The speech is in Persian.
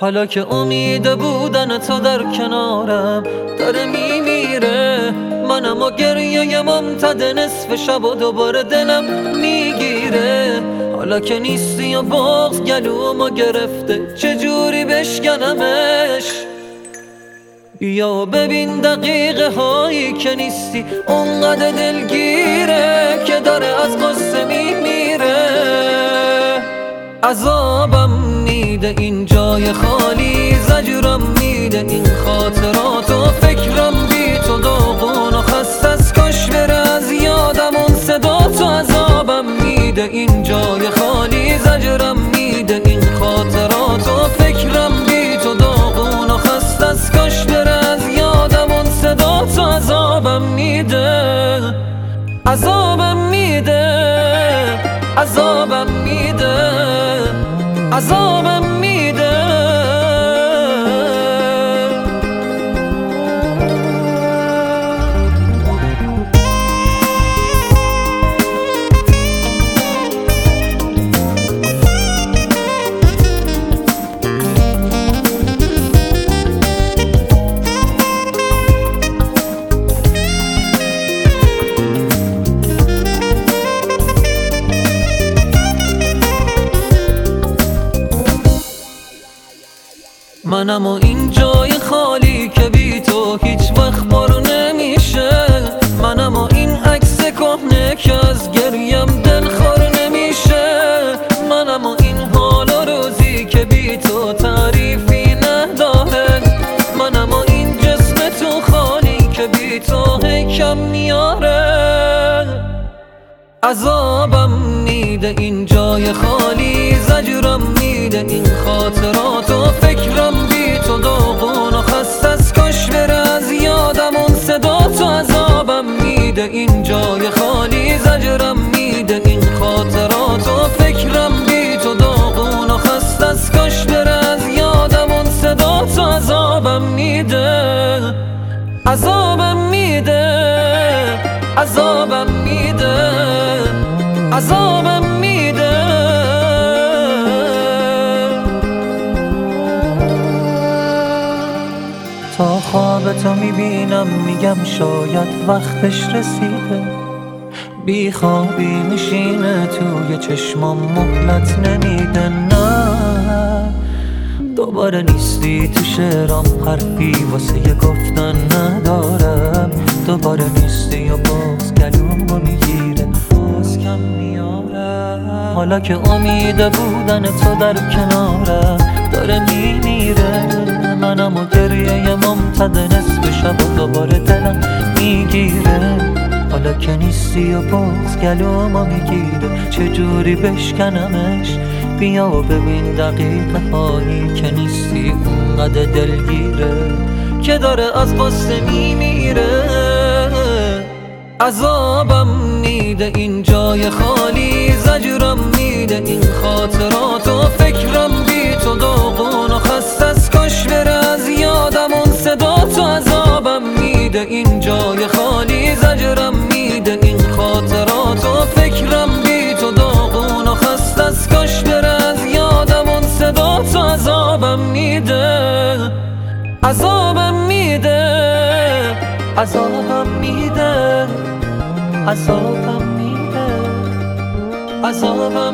حالا که امید بودن تو در کنارم داره میمیره، منم و گریه ممتد نصف شب و دوباره دلم میگیره. حالا که نیستی و بغض گلومو گرفته، چجوری بشکنمش؟ بیا و ببین دقیقه هایی که نیستی اونقدر دلگیره که داره از قصه میمیره. عذابم میده این جای خالی، زجرم میده این خاطرات و فکرم بی تو داغون و خسته است، کاش بره از یادم اون صدا تو. عذابم میده این جای خالی، زجرم میده این خاطرات و فکرم بی تو داغون و خسته است، کاش بره از یادم اون صدا تو. عذابم میده، عذابم میده، عذابم میده، عذابم میده. منم و این جای خالی که بی تو هیچ وقت پر نمیشه، منم و این عکس کهنه که از گریم دلخور نمیشه، منم و این حال و روزی که بی تو تعریفی نداره، منم و این جسم تو خالی که بی تو کم میاره. عذابم میده این جای خالی، زجرم میده این خاطرات و فکرم بی تو داغون و خسته است، کاش بره از یادم اون صدا تو. عذابم میده این جای خالی، زجرم میده این خاطرات و فکرم بی تو داغون و خسته است، کاش بره از یادم اون صدا تو. عذابم میده، عذابم میده، عذابم میده، عذابم میده. تا خواب تو میبینم میگم شاید وقتش رسیده، بی خوابی میشینه توی چشمام مهلت نمیده. نه دوباره نیستی تو شعرام، حرفی واسه گفتن ندارم. دوباره نیستی و باز گلومو میگیره، باز کم میارم. حالا که امید بودن تو در کنارم داره میمیره، منم و گریه ممتد نصف شب و دوباره دلم میگیره. حالا که نیستی و باز گلومو میگیره، چجوری بشکنمش؟ بیا و ببین دقیقه هایی که نیستی اونقدر دلگیره که داره از قصه میمیره. عذابم میده این جای خالی، زجرم میده این خاطرات و فکرم بی تو داغون و خسته است، کاش بره از یادم اون صدا تو. عذابم میده این جای خالی، زجرم میده این خاطرات و فکرم بی تو داغون و خسته است، کاش بره از یادم اون صدا تو. عذابم میده، عذابم میده، عذابم میده، عذابم میده، عذابم